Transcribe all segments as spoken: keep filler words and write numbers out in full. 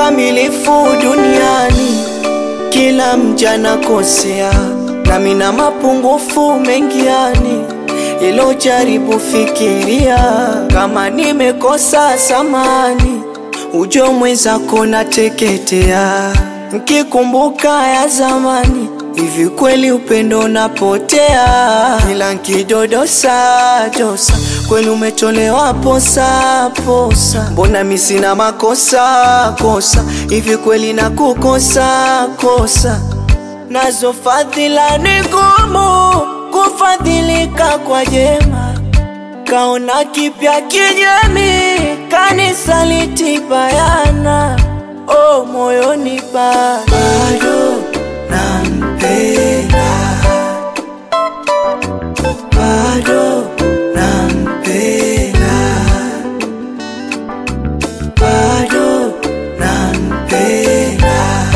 mkamilifu duniani, kila mja nakosea, na mina mapungufu mengi yani. Ilo jaribu fikiria, kama nimekosa samani, ujo mwenzako nateketea. Nkikumbuka ya zamani, hivi kweli upendo unapotea? Ila nkidodosa dosa, kweli umetolewa posa posa. Mbona mimi sina makosa kosa, hivi kweli nakukosa kosa? Nazo fadhila ni ngumu kufadhilika kwa jema, kaona kipya kinyemi kanisaliti bayana. Oh, moyoni bado nampenda, bado nampenda, bado nampenda,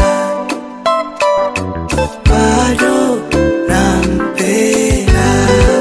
bado nampenda.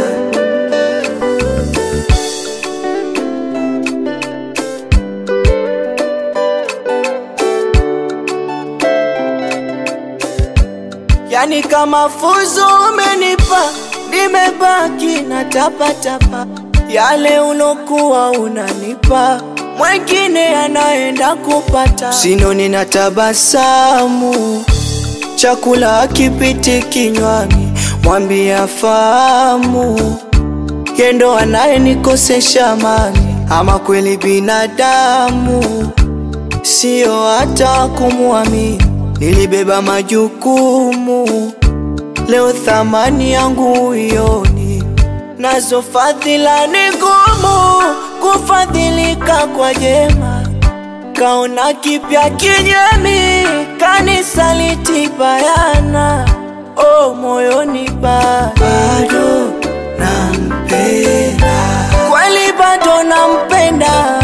Yani kama fuzo umenipa, nimebaki na tapa tapa. Yale ulokuwa unanipa, mwengine anaenda kupata. Sinoni na tabasamu, chakula hakipiti kinywani, mwambie fahamu, yendo anaye nikosesha amani. Ama kweli binadamu sio hata kumuamini, nilibeba majukumu, leo thamani yangu uyoni. Nazo fadhila ni ngumu kufadhilika kwa jema, kaona kipya kinyemi kanisaliti bayana. Oh, moyoni bado nampenda, kweli bado nampenda,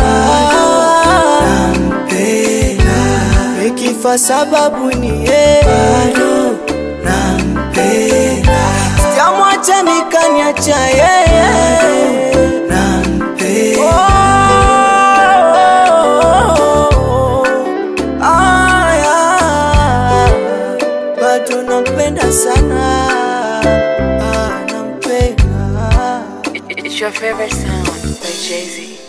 nikifa sababu ni yeye. Bado nampenda, sijamwacha nikaniacha yeye. Nampenda, oh, aya, bado nampenda sana, ah, nampenda. It's your favorite sound by Jay-Z.